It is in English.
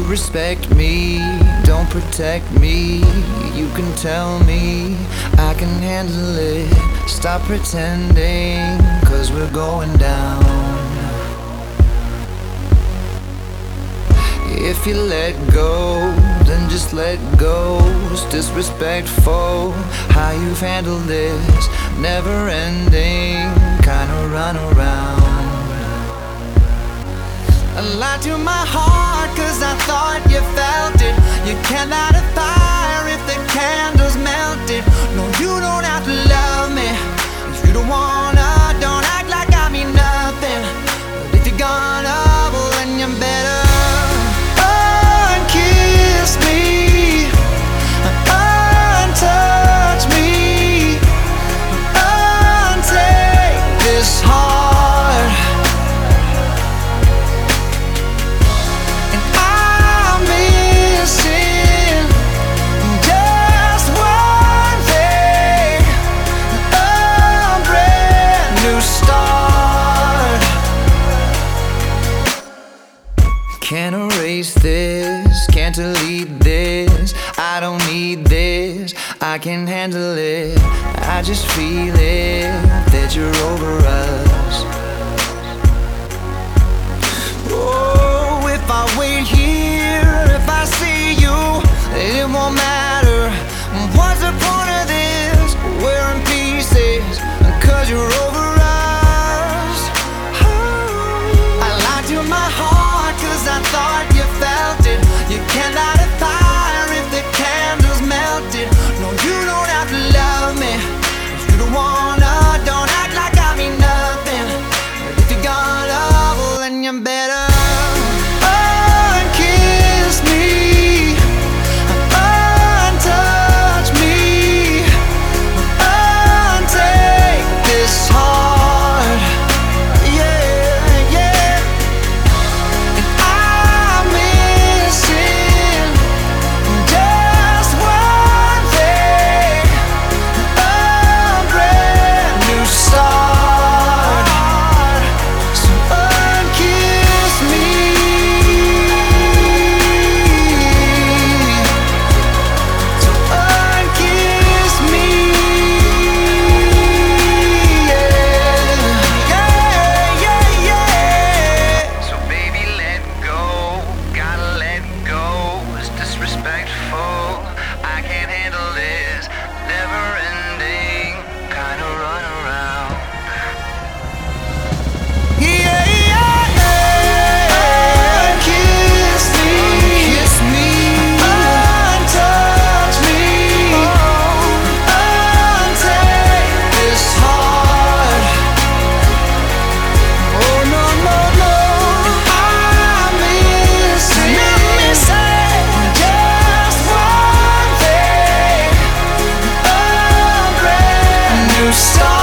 you respect me, don't protect me. You can tell me I can handle it. Stop pretending, 'cause we're going down. If you let go, then just let go. It's disrespectful how you've handled this. Never ending, kinda run around. I lied to my heart 'cause I thought you felt it. You can't light a fire if the candle's melted. No, you don't have to love me if you don't wanna. Don't act like I mean nothing. But if you're gonna, well then you better unkiss me, untouch me, untake this heart. And I'm missing just one thing, a brand new start. Can't erase this, can't delete this. I don't need this, I can handle it. I just feel it, that you're over us. Oh, if I wait here, if I see you, it won't matter. What's the point of this? We're in pieces, 'cause you're over us. I lied to my heart 'cause I thought you felt it. You can't light a fire if the candle's melted. No, you don't have to love me if you don't wanna. Don't act like I mean nothing. But if you're gonna, well then you better unkiss me, untouch me, untake this heart. Yeah, yeah. And I'm missing just one thing, a brand new start. So unkiss me, so unkiss me, yeah, yeah, yeah, yeah. So baby, let go, gotta let go. It's disrespectful, I can't handle this. Never ending, kinda run around. Yeah, yeah, yeah. Kiss me, untouch me, untake this heart. Oh no, no, no. I'm missing just one thing, a brand new start.